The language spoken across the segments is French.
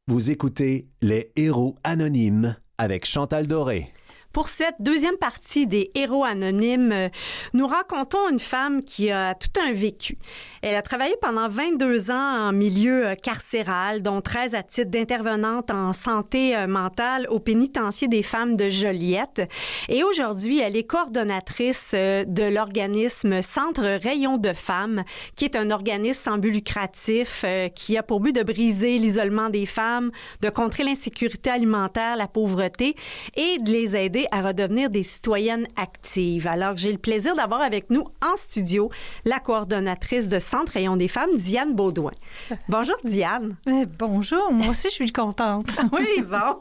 Vous écoutez Les Héros Anonymes avec Chantal Doré. Pour cette deuxième partie des Héros Anonymes, nous rencontrons une femme qui a tout un vécu. Elle a travaillé pendant 22 ans en milieu carcéral, dont 13 à titre d'intervenante en santé mentale au pénitencier des femmes de Joliette. Et aujourd'hui, elle est coordonnatrice de l'organisme Centre Rayon de Femmes, qui est un organisme sans but lucratif qui a pour but de briser l'isolement des femmes, de contrer l'insécurité alimentaire, la pauvreté et de les aider à redevenir des citoyennes actives. Alors, j'ai le plaisir d'avoir avec nous en studio la coordonnatrice de Centre Rayon des Femmes, Diane Baudouin. Bonjour, Diane. Bonjour, moi aussi, je suis contente. Oui, bon.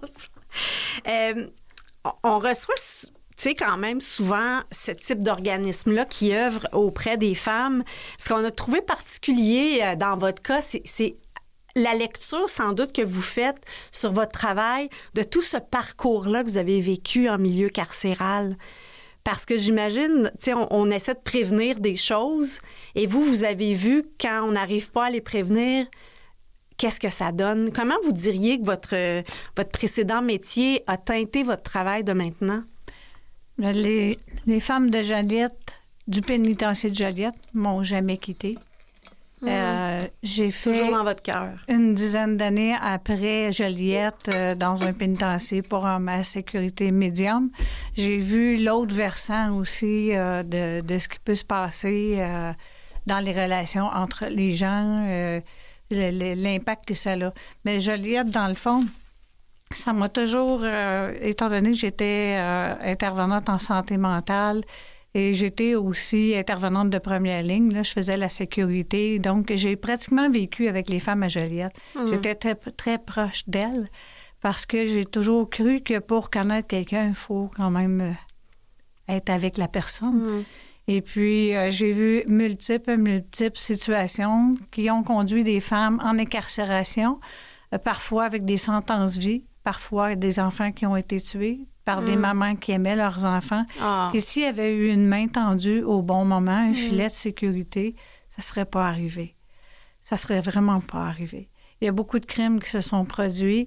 On reçoit, tu sais, quand même souvent ce type d'organisme-là qui œuvre auprès des femmes. Ce qu'on a trouvé particulier dans votre cas, c'est la lecture, sans doute, que vous faites sur votre travail de tout ce parcours-là que vous avez vécu en milieu carcéral. Parce que j'imagine, tu sais, on essaie de prévenir des choses et vous avez vu quand on n'arrive pas à les prévenir, qu'est-ce que ça donne? Comment vous diriez que votre précédent métier a teinté votre travail de maintenant? Les femmes de Joliette, du pénitencier de Joliette, m'ont jamais quittée. J'ai fait toujours dans votre cœur. Une dizaine d'années après Joliette dans un pénitencier pour ma sécurité médium. J'ai vu l'autre versant aussi de ce qui peut se passer dans les relations entre les gens, l'impact que ça a. Mais Joliette, dans le fond, ça m'a toujours, étant donné que j'étais intervenante en santé mentale, et j'étais aussi intervenante de première ligne. Là, je faisais la sécurité. Donc, j'ai pratiquement vécu avec les femmes à Joliette. J'étais très, très proche d'elles parce que j'ai toujours cru que pour connaître quelqu'un, il faut quand même être avec la personne. Et puis, j'ai vu multiples situations qui ont conduit des femmes en incarcération, parfois avec des sentences vie, parfois des enfants qui ont été tués par des mamans qui aimaient leurs enfants. Et s'il y avait eu une main tendue au bon moment, un filet de sécurité, ça ne serait pas arrivé. Ça ne serait vraiment pas arrivé. Il y a beaucoup de crimes qui se sont produits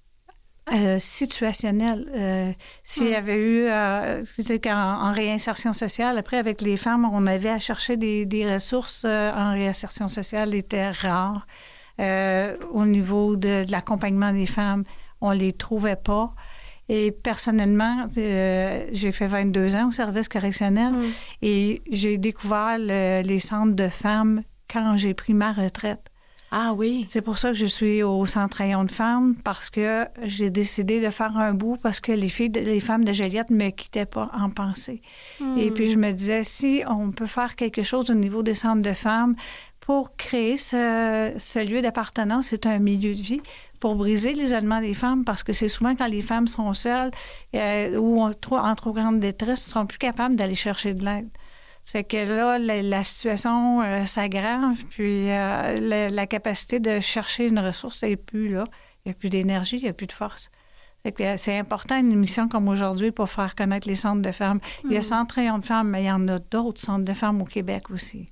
situationnels. S'il y avait eu, en réinsertion sociale, après, avec les femmes, on avait à chercher des ressources en réinsertion sociale, étaient rares. Au niveau de l'accompagnement des femmes, on ne les trouvait pas. Et personnellement, j'ai fait 22 ans au service correctionnel et j'ai découvert les centres de femmes quand j'ai pris ma retraite. Ah oui? C'est pour ça que je suis au Centre Rayon de Femmes, parce que j'ai décidé de faire un bout parce que les femmes de Joliette ne me quittaient pas en pensée. Et puis je me disais, si on peut faire quelque chose au niveau des centres de femmes pour créer ce lieu d'appartenance, c'est un milieu de vie, pour briser l'isolement des femmes, parce que c'est souvent quand les femmes sont seules ou en trop grande détresse, ne sont plus capables d'aller chercher de l'aide. Ça fait que là, la situation s'aggrave, puis la capacité de chercher une ressource n'est plus là. Il n'y a plus d'énergie, il n'y a plus de force. Fait que c'est important, une émission comme aujourd'hui, pour faire connaître les centres de femmes. Il y a Centre Rayon de Femmes, mais il y en a d'autres centres de femmes au Québec aussi.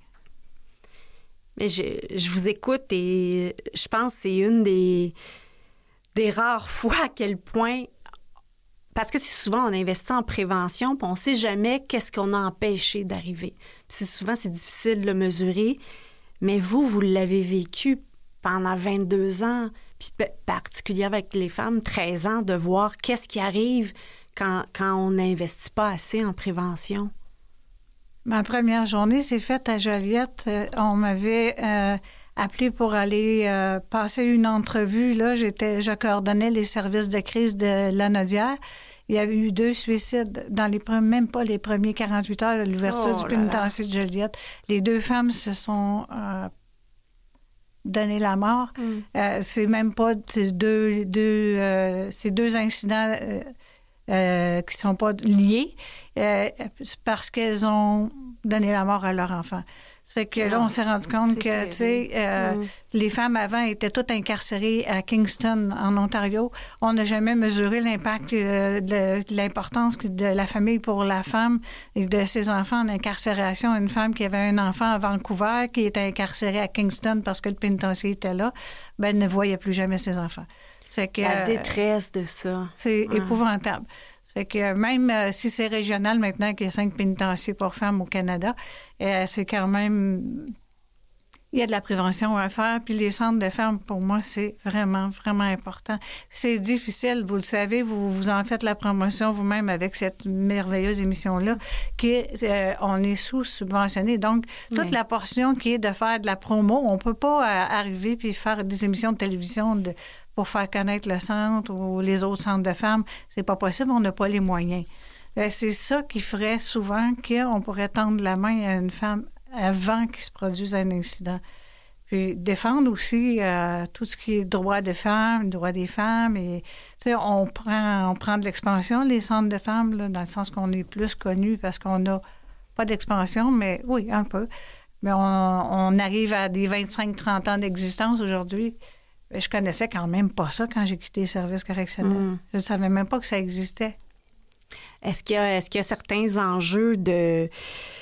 Mais je vous écoute et je pense que c'est une des rares fois à quel point... Parce que souvent, on investit en prévention, puis on ne sait jamais qu'est-ce qu'on a empêché d'arriver. Souvent, c'est difficile de le mesurer, mais vous l'avez vécu pendant 22 ans, puis particulièrement avec les femmes, 13 ans, de voir qu'est-ce qui arrive quand on n'investit pas assez en prévention. Ma première journée s'est faite à Joliette. On m'avait appelé pour aller passer une entrevue. Là, je coordonnais les services de crise de Lanaudière. Il y a eu 2 suicides dans même pas les premiers 48 heures de l'ouverture du pénitencier de Joliette. Les 2 femmes se sont donné la mort. C'est même pas ces deux incidents qui sont pas liés parce qu'elles ont donné la mort à leur enfant. C'est que là, on s'est rendu compte que, tu sais, les femmes avant étaient toutes incarcérées à Kingston, en Ontario. On n'a jamais mesuré l'impact de l'importance de la famille pour la femme et de ses enfants en incarcération. Une femme qui avait un enfant à Vancouver, qui était incarcérée à Kingston parce que le pénitencier était là, ben, elle ne voyait plus jamais ses enfants. Ça fait que, la détresse de ça. C'est épouvantable. Ça fait que même si c'est régional maintenant, qu'il y a 5 pénitenciers pour femmes au Canada, c'est quand même... Il y a de la prévention à faire. Puis les centres de femmes, pour moi, c'est vraiment, vraiment important. C'est difficile, vous le savez, vous en faites la promotion vous-même avec cette merveilleuse émission-là, qu'on est sous-subventionné. Donc, toute la portion qui est de faire de la promo, on peut pas arriver puis faire des émissions de télévision pour faire connaître le centre ou les autres centres de femmes. C'est pas possible, on n'a pas les moyens. C'est ça qui ferait souvent qu'on pourrait tendre la main à une femme avant qu'il se produise un incident. Puis défendre aussi tout ce qui est droit des femmes, droit des femmes. Et, on prend de l'expansion, les centres de femmes, là, dans le sens qu'on est plus connus parce qu'on n'a pas d'expansion, mais oui, un peu. Mais on arrive à des 25-30 ans d'existence aujourd'hui. Je connaissais quand même pas ça quand j'ai quitté les services correctionnels. Je ne savais même pas que ça existait. Est-ce qu'il y a certains enjeux de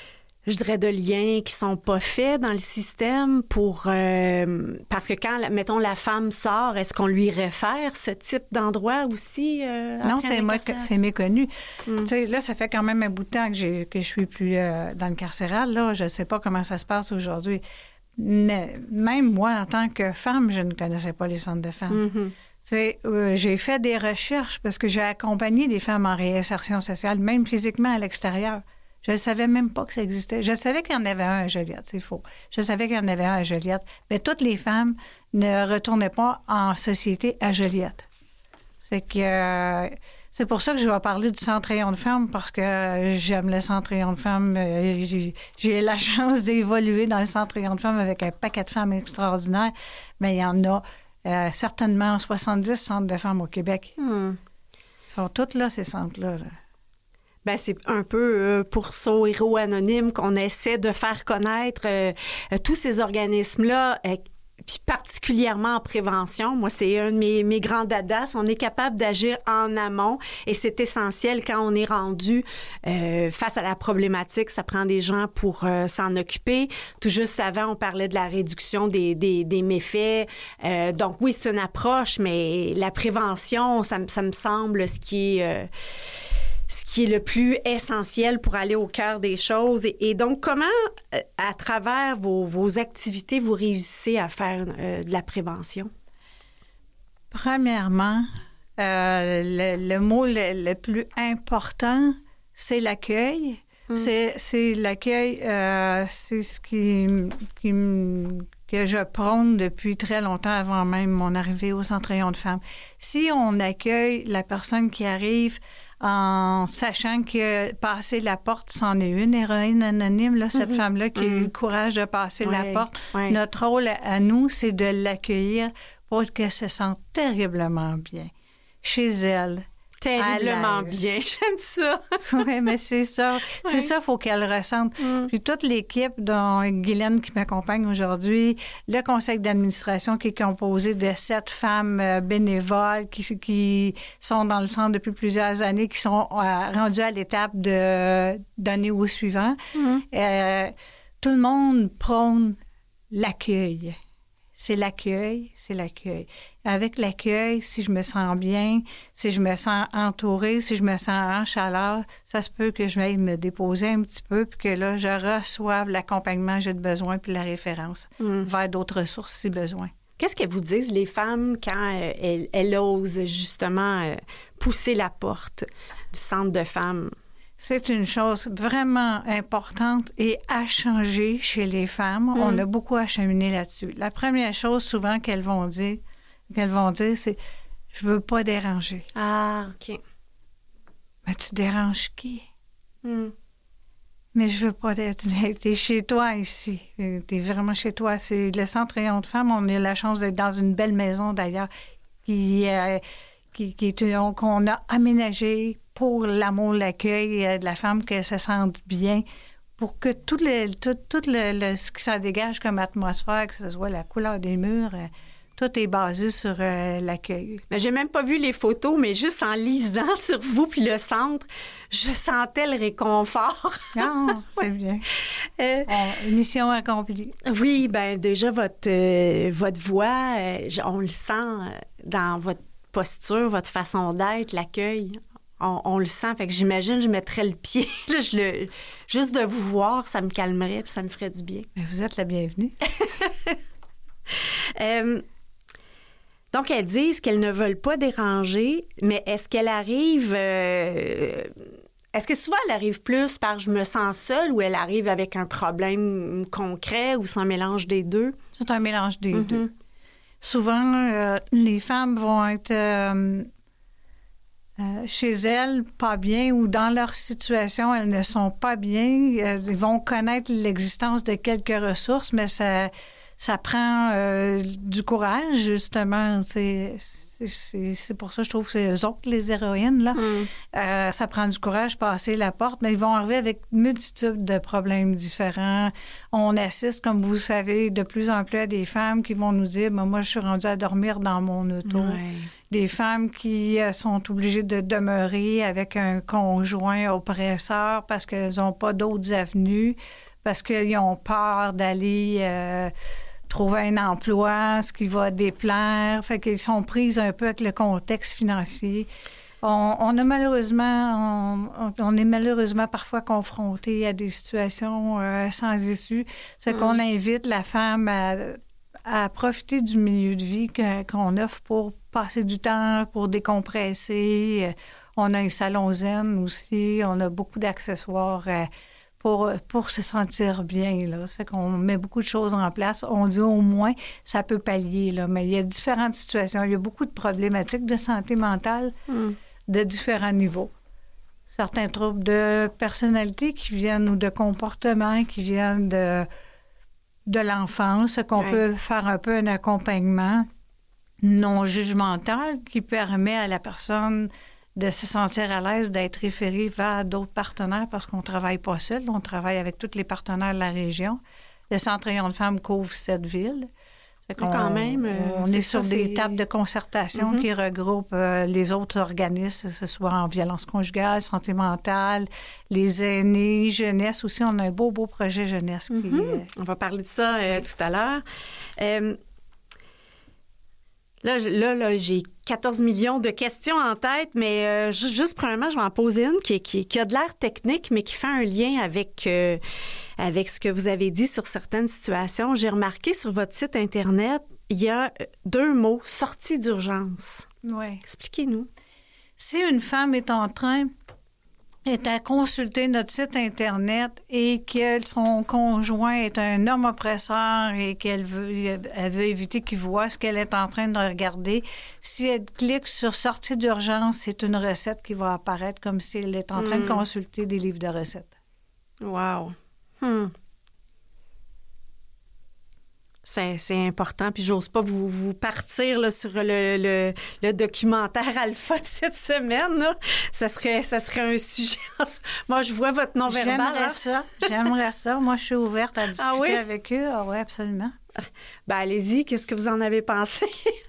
liens qui sont pas faits dans le système pour... parce que quand, mettons, la femme sort, est-ce qu'on lui réfère ce type d'endroit aussi? Non, c'est méconnu. Là, ça fait quand même un bout de temps que je suis plus dans le carcéral. Là, je sais pas comment ça se passe aujourd'hui. Mais même moi, en tant que femme, je ne connaissais pas les centres de femmes. J'ai fait des recherches parce que j'ai accompagné des femmes en réinsertion sociale, même physiquement à l'extérieur. Je ne savais même pas que ça existait. Je savais qu'il y en avait un à Joliette, c'est faux. Je savais qu'il y en avait un à Joliette. Mais toutes les femmes ne retournaient pas en société à Joliette. C'est pour ça que je vais parler du Centre Rayon de Femmes, parce que j'aime le Centre Rayon de Femmes. J'ai la chance d'évoluer dans le Centre Rayon de Femmes avec un paquet de femmes extraordinaires. Mais il y en a certainement 70 centres de femmes au Québec. Ils sont toutes là, ces centres-là. Ben, c'est un peu pour ça, aux Héros Anonymes, qu'on essaie de faire connaître tous ces organismes-là, puis particulièrement en prévention. Moi, c'est un de mes grands dadas. On est capable d'agir en amont et c'est essentiel quand on est rendu face à la problématique. Ça prend des gens pour s'en occuper. Tout juste avant, on parlait de la réduction des méfaits. Donc oui, c'est une approche, mais la prévention, ça me semble ce qui est le plus essentiel pour aller au cœur des choses. Et donc, comment, à travers vos activités, vous réussissez à faire de la prévention? Premièrement, le mot le plus important, c'est l'accueil. C'est l'accueil, c'est ce que je prône depuis très longtemps, avant même mon arrivée au Centre Rayon de Femmes. Si on accueille la personne qui arrive en sachant que passer la porte, c'en est une héroïne anonyme, là, cette femme-là qui a eu le courage de passer la porte. Notre rôle à nous, c'est de l'accueillir pour qu'elle se sente terriblement bien chez elle. Terriblement bien, j'aime ça. Oui, mais c'est ça. C'est ça, il faut qu'elle ressente. Puis toute l'équipe, dont Guylaine qui m'accompagne aujourd'hui, le conseil d'administration qui est composé de 7 femmes bénévoles qui sont dans le centre depuis plusieurs années, qui sont rendues à l'étape d'année au suivant. Tout le monde prône l'accueil. C'est l'accueil, c'est l'accueil. Avec l'accueil, si je me sens bien, si je me sens entourée, si je me sens en chaleur, ça se peut que je m'aille me déposer un petit peu puis que là, je reçoive l'accompagnement que j'ai de besoin puis la référence vers d'autres ressources si besoin. Qu'est-ce qu'elles vous disent, les femmes, quand elles osent justement pousser la porte du centre de femmes? C'est une chose vraiment importante et à changer chez les femmes. On a beaucoup à cheminer là-dessus. La première chose souvent qu'elles vont dire, c'est « je veux pas déranger ». Ah, OK. Mais tu déranges qui? Mais je veux pas d'être... T'es chez toi ici. T'es vraiment chez toi. C'est le Centre Rayon de Femmes. On a la chance d'être dans une belle maison, d'ailleurs, qu'on a aménagée pour l'amour, l'accueil de la femme, qu'elle se sente bien, pour que tout ce qui s'en dégage comme atmosphère, que ce soit la couleur des murs, tout est basé sur l'accueil. Mais j'ai même pas vu les photos, mais juste en lisant sur vous puis le centre, je sentais le réconfort. Ah, c'est bien. Mission accomplie. Oui, bien déjà votre voix, on le sent dans posture, votre façon d'être, l'accueil, on le sent. Fait que j'imagine, je mettrais le pied. Là, juste de vous voir, ça me calmerait puis ça me ferait du bien. Mais vous êtes la bienvenue. Donc, elles disent qu'elles ne veulent pas déranger, mais est-ce qu'elle arrive... est-ce que souvent, elle arrive plus par « je me sens seule » ou elle arrive avec un problème concret ou c'est un mélange des deux? C'est un mélange des deux. Souvent, les femmes vont être chez elles pas bien ou dans leur situation, elles ne sont pas bien. Elles vont connaître l'existence de quelques ressources, mais ça prend du courage, justement. C'est pour ça que je trouve que c'est eux autres, les héroïnes, là. Ça prend du courage de passer la porte, mais ils vont arriver avec une multitude de problèmes différents. On assiste, comme vous savez, de plus en plus à des femmes qui vont nous dire « Moi, je suis rendue à dormir dans mon auto. Ouais. » Des femmes qui sont obligées de demeurer avec un conjoint oppresseur parce qu'elles n'ont pas d'autres avenues, parce qu'ils ont peur d'aller... trouver un emploi, ce qui va déplaire. Fait qu'ils sont prises un peu avec le contexte financier. On est malheureusement parfois confronté à des situations sans issue. C'est qu'on invite la femme à profiter du milieu de vie qu'on offre pour passer du temps, pour décompresser. On a un salon zen aussi. On a beaucoup d'accessoires pour se sentir bien, là. Ça fait qu'on met beaucoup de choses en place. On dit au moins, ça peut pallier, là. Mais il y a différentes situations. Il y a beaucoup de problématiques de santé mentale de différents niveaux. Certains troubles de personnalité qui viennent ou de comportement qui viennent de l'enfance, qu'on peut faire un peu un accompagnement non jugemental qui permet à la personne de se sentir à l'aise, d'être référé vers d'autres partenaires parce qu'on ne travaille pas seul, on travaille avec tous les partenaires de la région. Le Centre Rayon de Femmes couvre 7 villes. Quand même. On est sur des tables de concertation qui regroupent les autres organismes, que ce soit en violence conjugale, santé mentale, les aînés, jeunesse aussi. On a un beau projet jeunesse. On va parler de ça tout à l'heure. Là, j'ai 14 millions de questions en tête, mais juste premièrement, je vais en poser une qui a de l'air technique, mais qui fait un lien avec ce que vous avez dit sur certaines situations. J'ai remarqué sur votre site Internet, il y a 2 mots, sortie d'urgence. Oui. Expliquez-nous. Si une femme est à consulter notre site Internet et que son conjoint est un homme oppresseur et qu'elle veut éviter qu'il voit ce qu'elle est en train de regarder, si elle clique sur « Sortie d'urgence », c'est une recette qui va apparaître comme si elle est en train de consulter des livres de recettes. Wow. C'est important. Puis j'ose pas vous partir là, sur le documentaire Alpha de cette semaine. Là. Ça serait un sujet. Moi, je vois votre non-verbal. J'aimerais ça. Moi, je suis ouverte à discuter avec eux. Ah oui, absolument. Ben allez-y. Qu'est-ce que vous en avez pensé?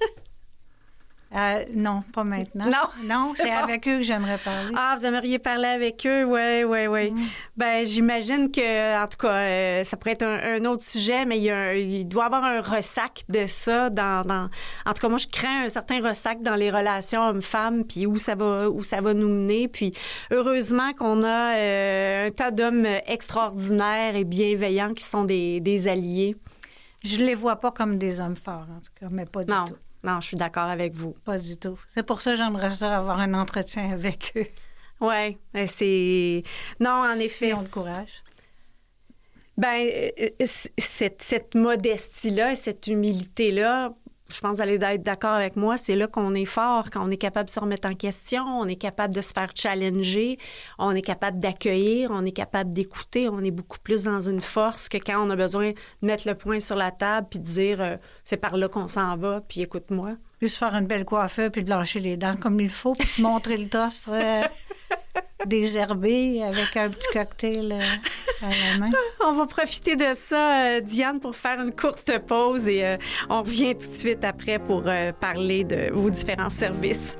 Non, pas maintenant. Non, c'est avec eux que j'aimerais parler. Ah, vous aimeriez parler avec eux? Oui. Ben j'imagine que, en tout cas, ça pourrait être un autre sujet, mais il doit y avoir un ressac de ça En tout cas, moi, je crains un certain ressac dans les relations hommes-femmes, puis où ça va nous mener. Puis heureusement qu'on a un tas d'hommes extraordinaires et bienveillants qui sont des alliés. Je les vois pas comme des hommes forts, en tout cas, mais pas du tout. Non, je suis d'accord avec vous. Pas du tout. C'est pour ça que j'aimerais ça avoir un entretien avec eux. Oui, c'est... Non, en effet. Ils ont le courage. Bien, cette modestie-là, cette humilité-là, je pense que vous allez être d'accord avec moi, c'est là qu'on est fort, quand on est capable de se remettre en question, on est capable de se faire challenger, on est capable d'accueillir, on est capable d'écouter, on est beaucoup plus dans une force que quand on a besoin de mettre le poing sur la table puis de dire c'est par là qu'on s'en va, puis écoute-moi. Puis se faire une belle coiffure puis blanchir les dents comme il faut, puis se montrer le tostre désherbé avec un petit cocktail à la main. On va profiter de ça, Diane, pour faire une courte pause et on revient tout de suite après pour parler de vos différents services.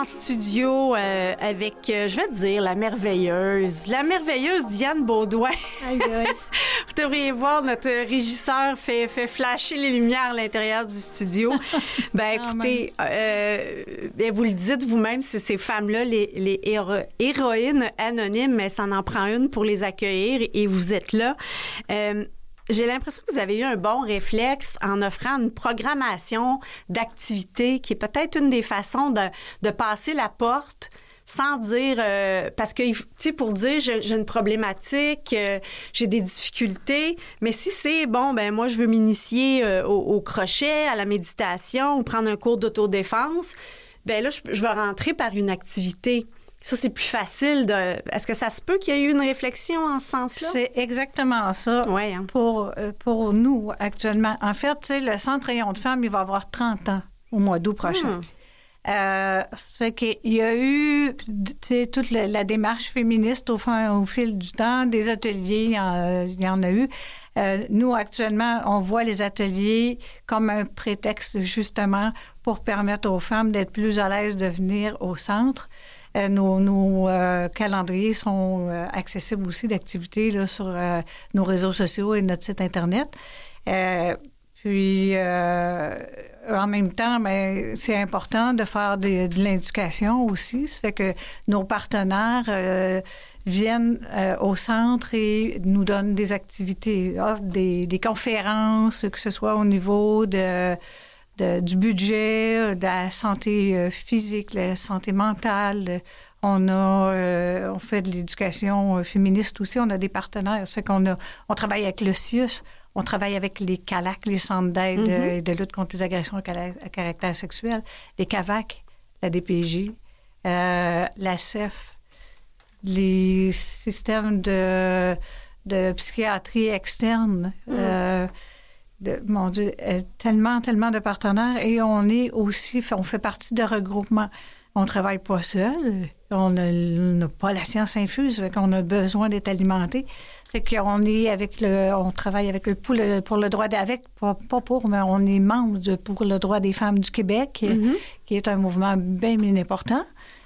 en studio avec, je vais te dire, la merveilleuse Diane Beaudoin. Aïe, aïe. Vous devriez voir, notre régisseur fait flasher les lumières à l'intérieur du studio. Ben écoutez, vous le dites vous-même, c'est ces femmes-là, les héroïnes anonymes, mais ça en prend une pour les accueillir et vous êtes là. J'ai l'impression que vous avez eu un bon réflexe en offrant une programmation d'activités qui est peut-être une des façons de passer la porte sans dire... parce que, tu sais, pour dire j'ai une problématique, j'ai des difficultés, mais si c'est, bon, ben moi, je veux m'initier au crochet, à la méditation ou prendre un cours d'autodéfense, ben là, je vais rentrer par une activité. Ça, c'est plus facile de... Est-ce que ça se peut qu'il y ait eu une réflexion en ce sens-là? C'est exactement ça pour nous actuellement. En fait, tu sais, le Centre Rayon de Femmes, il va avoir 30 ans au mois d'août prochain. C'est qu'il y a eu toute la démarche féministe au fil du temps, des ateliers, il y en a eu. Nous, actuellement, on voit les ateliers comme un prétexte, justement, pour permettre aux femmes d'être plus à l'aise de venir au centre. Nos calendriers sont accessibles aussi d'activités là, sur nos réseaux sociaux et notre site Internet. Puis, en même temps, ben, c'est important de faire de l'éducation aussi. Ça fait que nos partenaires viennent au centre et nous donnent des activités, offrent des conférences, que ce soit au niveau du budget, de la santé physique, la santé mentale. On fait de l'éducation féministe aussi. On a des partenaires. C'est on travaille avec le CIUS, on travaille avec les CALAC, les centres d'aide et de lutte contre les agressions à caractère sexuel, les CAVAC, la DPJ, la CEF, les systèmes de psychiatrie externe. Mon Dieu, tellement de partenaires. Et on fait partie de regroupements. On ne travaille pas seul. On n'a pas la science infuse. Fait qu'on a besoin d'être alimenté. Fait qu'on on travaille avec le pour le droit mais on est membre pour le droit des femmes du Québec, qui est un mouvement bien important.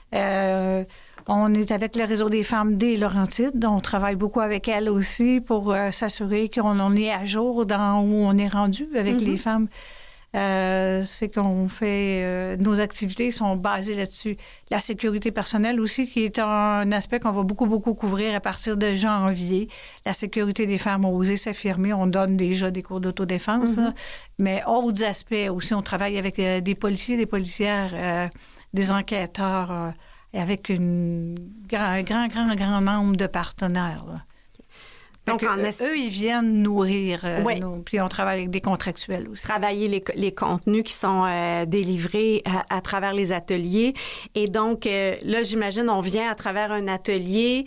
On est avec le réseau des femmes des Laurentides. On travaille beaucoup avec elles aussi pour s'assurer qu'on est à jour dans où on est rendu avec les femmes. Ça fait qu'on fait... nos activités sont basées là-dessus. La sécurité personnelle aussi, qui est un aspect qu'on va beaucoup couvrir à partir de janvier. La sécurité des femmes, oser s'affirmer. On donne déjà des cours d'autodéfense. Mais autres aspects aussi, on travaille avec des policiers, des policières, des enquêteurs... avec un grand nombre de partenaires. Là. Donc, eux, ils viennent nourrir. Puis on travaille avec des contractuels aussi. Travailler les contenus qui sont délivrés à travers les ateliers. Et donc, là, j'imagine, on vient à travers un atelier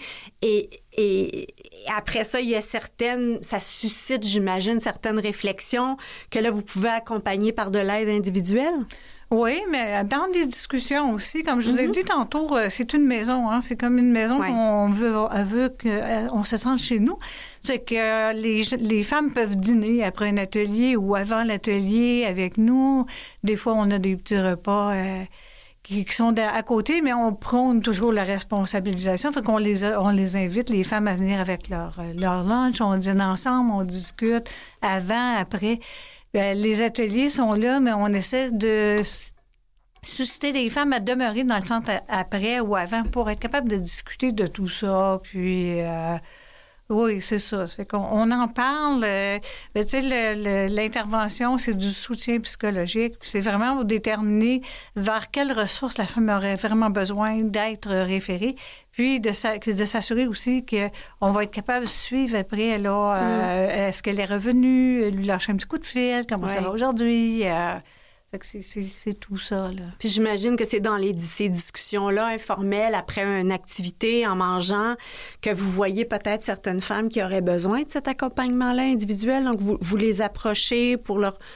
et après ça, ça suscite, j'imagine, certaines réflexions que là, vous pouvez accompagner par de l'aide individuelle. Oui, mais dans des discussions aussi, comme je vous ai dit tantôt, c'est une maison, hein, c'est comme une maison qu'on veut qu'on se sente chez nous. C'est que les femmes peuvent dîner après un atelier ou avant l'atelier avec nous. Des fois, on a des petits repas qui sont à côté, mais on prône toujours la responsabilisation. Fait qu'on les invite, les femmes, à venir avec leur lunch. On dîne ensemble, on discute avant, après. Les ateliers sont là, mais on essaie de susciter les femmes à demeurer dans le centre après ou avant pour être capable de discuter de tout ça. Puis, oui, c'est ça. Ça fait qu'on en parle. Tu sais, l'intervention, c'est du soutien psychologique. Puis c'est vraiment pour déterminer vers quelles ressources la femme aurait vraiment besoin d'être référée. Puis de s'assurer aussi qu'on va être capable de suivre après, là, est-ce qu'elle est revenue, lui lâcher un petit coup de fil, comment ça va aujourd'hui. Fait que c'est tout ça, là. Puis j'imagine que c'est dans ces discussions-là informelles, après une activité, en mangeant, que vous voyez peut-être certaines femmes qui auraient besoin de cet accompagnement-là individuel. Donc, vous les approchez pour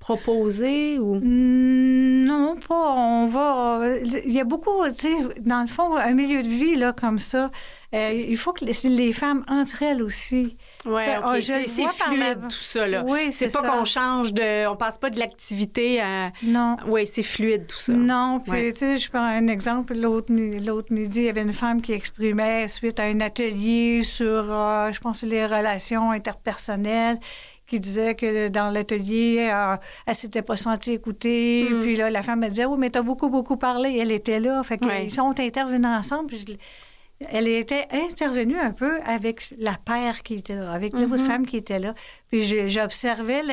proposer ou... Non, pas. On va... Il y a beaucoup, tu sais, dans le fond, un milieu de vie là, comme ça, il faut que les femmes entre elles aussi... Oui, OK. C'est fluide, tout ça, là. Oui, c'est pas ça. Qu'on change de... On passe pas de l'activité à... Non. Oui, c'est fluide, tout ça. Non, puis, tu sais, je prends un exemple. L'autre midi, il y avait une femme qui exprimait, suite à un atelier sur, je pense, les relations interpersonnelles, qui disait que dans l'atelier, elle s'était pas sentie écoutée. Puis là, la femme me disait, « Oui, mais t'as beaucoup, beaucoup parlé. » Elle était là. Fait qu'ils sont intervenus ensemble. Puis elle était intervenue un peu avec la paire qui était là, avec l'autre femme qui était là. Puis j'observais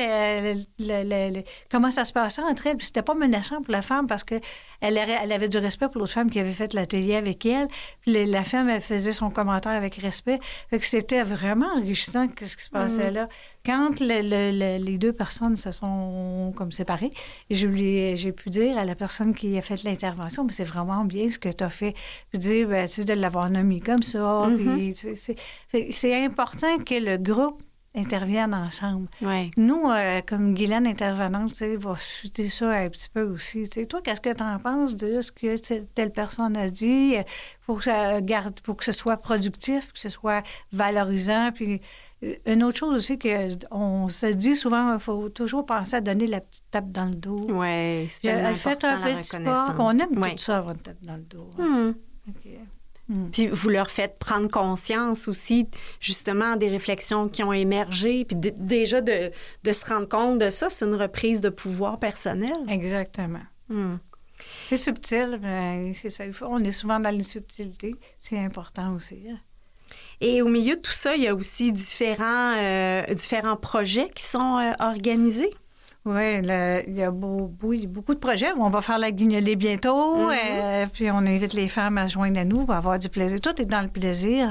comment ça se passait entre elles. Puis c'était pas menaçant pour la femme parce que elle avait du respect pour l'autre femme qui avait fait l'atelier avec elle. Puis la femme, elle faisait son commentaire avec respect. Fait que c'était vraiment enrichissant ce qui se passait là. Quand les deux personnes se sont comme séparées, j'ai pu dire à la personne qui a fait l'intervention, mais c'est vraiment bien ce que tu as fait. Puis dire, ben, tu sais, de l'avoir nommé comme ça. Puis, c'est important que le groupe interviennent ensemble. Ouais. Nous, comme Guylaine intervenante, tu sais, va chuter ça un petit peu aussi. Tu sais, toi, qu'est-ce que tu en penses de ce que telle personne a dit pour que ce soit productif, que ce soit valorisant, puis une autre chose aussi qu'on se dit souvent, il faut toujours penser à donner la petite tape dans le dos. Oui, c'est tellement important, un la petit reconnaissance. On aime tout ça, avoir une tape dans le dos. Okay. Puis vous leur faites prendre conscience aussi, justement, des réflexions qui ont émergé, puis déjà de se rendre compte de ça, c'est une reprise de pouvoir personnel. Exactement. C'est subtil, mais c'est ça. On est souvent dans les subtilités. C'est important aussi. Hein? Et au milieu de tout ça, il y a aussi différents projets qui sont organisés. Oui, il y a beaucoup de projets. On va faire la guignolée bientôt, puis on invite les femmes à se joindre à nous, on va avoir du plaisir. Tout est dans le plaisir,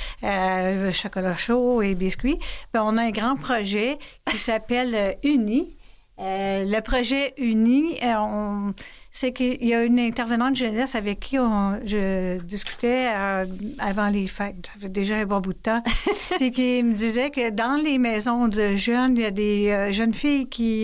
chocolat chaud et biscuits. Puis on a un grand projet qui s'appelle Uni. Le projet Uni, c'est qu'il y a une intervenante jeunesse avec qui je discutais avant les fêtes. Ça fait déjà un bon bout de temps. Puis qui me disait que dans les maisons de jeunes, il y a des jeunes filles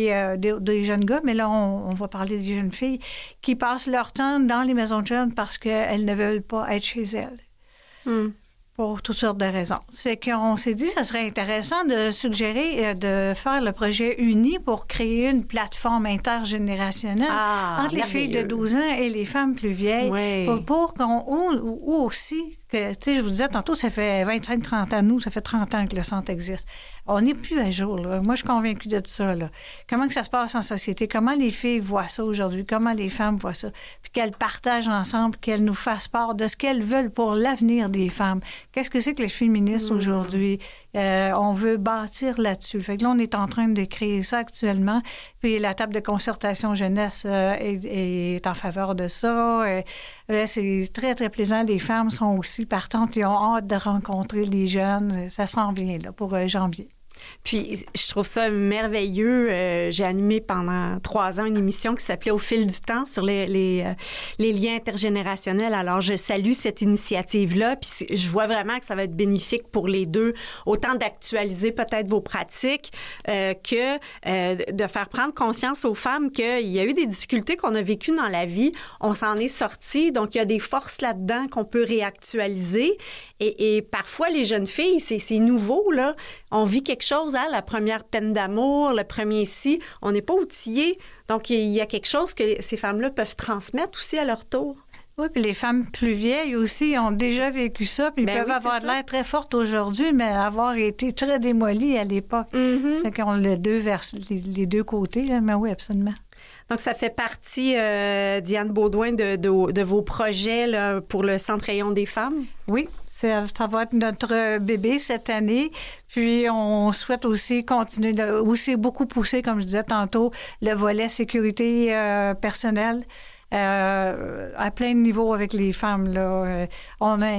des jeunes gars, mais là, on va parler des jeunes filles, qui passent leur temps dans les maisons de jeunes parce qu'elles ne veulent pas être chez elles. Pour toutes sortes de raisons. Ça fait qu'on s'est dit que ça serait intéressant de suggérer de faire le projet Uni pour créer une plateforme intergénérationnelle entre les filles de 12 ans et les femmes plus vieilles pour qu'on... Ou aussi, que, tu sais, je vous disais tantôt, ça fait 25-30 ans, nous, ça fait 30 ans que le centre existe. On n'est plus à jour, là. Moi, je suis convaincue de ça, là. Comment que ça se passe en société? Comment les filles voient ça aujourd'hui? Comment les femmes voient ça? Puis qu'elles partagent ensemble, qu'elles nous fassent part de ce qu'elles veulent pour l'avenir des femmes. Qu'est-ce que c'est que les féministes aujourd'hui? On veut bâtir là-dessus. Fait que là, on est en train de créer ça actuellement. Puis la table de concertation jeunesse est en faveur de ça. C'est très, très plaisant. Les femmes sont aussi partantes et ont hâte de rencontrer les jeunes. Ça s'en vient, là, pour janvier. Puis, je trouve ça merveilleux. J'ai animé pendant 3 ans une émission qui s'appelait « Au fil du temps » sur les liens intergénérationnels. Alors, je salue cette initiative-là. Puis, je vois vraiment que ça va être bénéfique pour les deux, autant d'actualiser peut-être vos pratiques que de faire prendre conscience aux femmes qu'il y a eu des difficultés qu'on a vécues dans la vie. On s'en est sorti. Donc, il y a des forces là-dedans qu'on peut réactualiser. Et parfois, les jeunes filles, c'est nouveau, là. On vit quelque chose, hein, la première peine d'amour, le premier si, on n'est pas outillés. Donc, il y a quelque chose que ces femmes-là peuvent transmettre aussi à leur tour. Oui, puis les femmes plus vieilles aussi ont déjà vécu ça, puis peuvent avoir l'air très fortes aujourd'hui, mais avoir été très démolies à l'époque. Fait qu'on a les deux côtés, là, mais oui, absolument. Donc, ça fait partie, Diane Beaudoin, de vos projets là, pour le Centre Rayon des femmes? Oui. Ça va être notre bébé cette année. Puis, on souhaite aussi continuer aussi beaucoup pousser, comme je disais tantôt, le volet sécurité personnelle. à plein de niveaux avec les femmes. Là. On a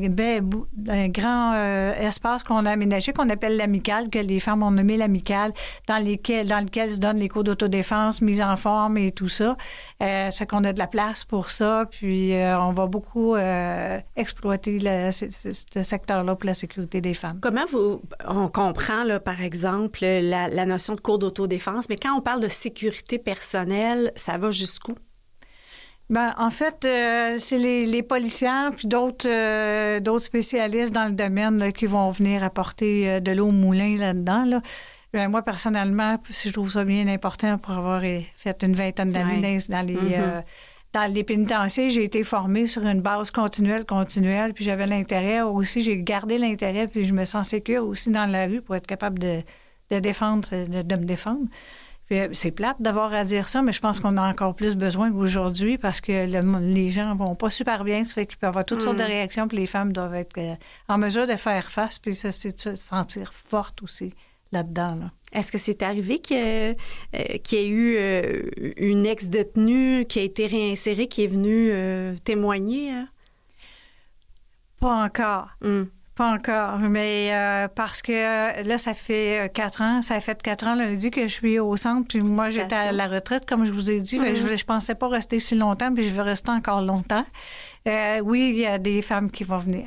un grand espace qu'on a aménagé, qu'on appelle l'amicale, que les femmes ont nommé l'amicale, dans lequel se donnent les cours d'autodéfense, mise en forme et tout ça. C'est qu'on a de la place pour ça, puis on va beaucoup exploiter ce secteur-là pour la sécurité des femmes. Comment on comprend, là, par exemple, la notion de cours d'autodéfense, mais quand on parle de sécurité personnelle, ça va jusqu'où? Ben, en fait, c'est les policières puis d'autres spécialistes dans le domaine là, qui vont venir apporter de l'eau au moulin là-dedans. Là. Ben, moi, personnellement, je trouve ça bien important pour avoir fait une vingtaine d'années dans les pénitenciers. J'ai été formée sur une base continuelle, puis j'avais l'intérêt aussi, j'ai gardé l'intérêt, puis je me sens sécure aussi dans la rue pour être capable de me défendre. Puis, c'est plate d'avoir à dire ça, mais je pense qu'on a encore plus besoin aujourd'hui parce que les gens vont pas super bien, ça fait qu'il peut y avoir toutes sortes de réactions, puis les femmes doivent être en mesure de faire face, puis ça, c'est de se sentir forte aussi là-dedans. Là. Est-ce que c'est arrivé qu'il y ait eu une ex-détenue qui a été réinsérée, qui est venue témoigner? Hein? Pas encore. Pas encore, mais parce que là, ça fait 4 ans. Ça fait 4 ans lundi que je suis au centre, puis moi, j'étais à la retraite, comme je vous ai dit. Je pensais pas rester si longtemps, puis je veux rester encore longtemps. Oui, il y a des femmes qui vont venir.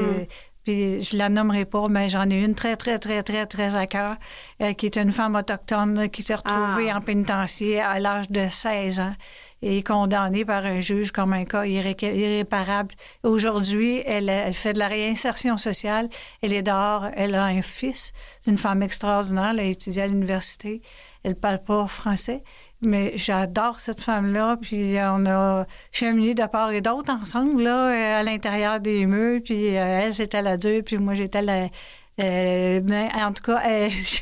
Puis je la nommerai pas, mais j'en ai une très, très, très, très, très à cœur, qui est une femme autochtone qui s'est retrouvée en pénitencier à l'âge de 16 ans et condamnée par un juge comme un cas irréparable. Aujourd'hui, elle fait de la réinsertion sociale. Elle est dehors. Elle a un fils. C'est une femme extraordinaire. Elle a étudié à l'université. Elle parle pas français. Mais j'adore cette femme-là, puis on a cheminé de part et d'autre ensemble, là, à l'intérieur des murs, puis elle, c'était la dure, puis moi, j'étais la... mais en tout cas,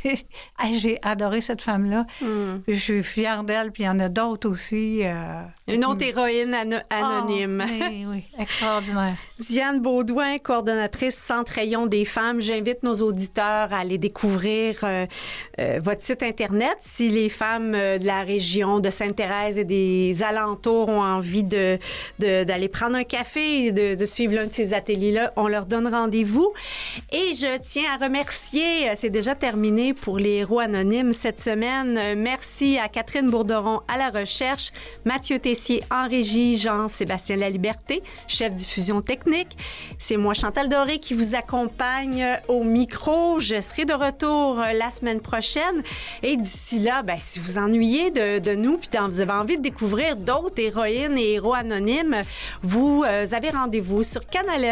j'ai adoré cette femme-là. Puis je suis fière d'elle, puis il y en a d'autres aussi. Une autre héroïne anonyme. Oui, extraordinaire. Diane Beaudoin, coordonnatrice Centre Rayon des femmes. J'invite nos auditeurs à aller découvrir votre site Internet. Si les femmes de la région de Sainte-Thérèse et des alentours ont envie d'aller prendre un café et de suivre l'un de ces ateliers-là, on leur donne rendez-vous. Et je tiens à remercier, c'est déjà terminé pour les héros anonymes cette semaine. Merci à Catherine Bourderon à la recherche, Mathieu Tessier en régie, Jean-Sébastien Laliberté, chef diffusion technique. C'est moi, Chantal Doré, qui vous accompagne au micro. Je serai de retour la semaine prochaine. Et d'ici là, ben, si vous ennuyez de nous, puis vous avez envie de découvrir d'autres héroïnes et héros anonymes, vous avez rendez-vous sur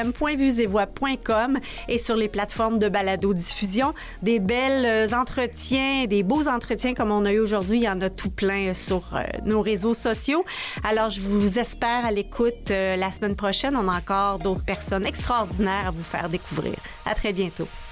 canalem.vuesetvoix.com et sur les plateformes de balado-diffusion. Des belles entretiens, des beaux entretiens comme on a eu aujourd'hui. Il y en a tout plein sur nos réseaux sociaux. Alors, je vous espère à l'écoute la semaine prochaine. On a encore d'autres personnes extraordinaires à vous faire découvrir. À très bientôt.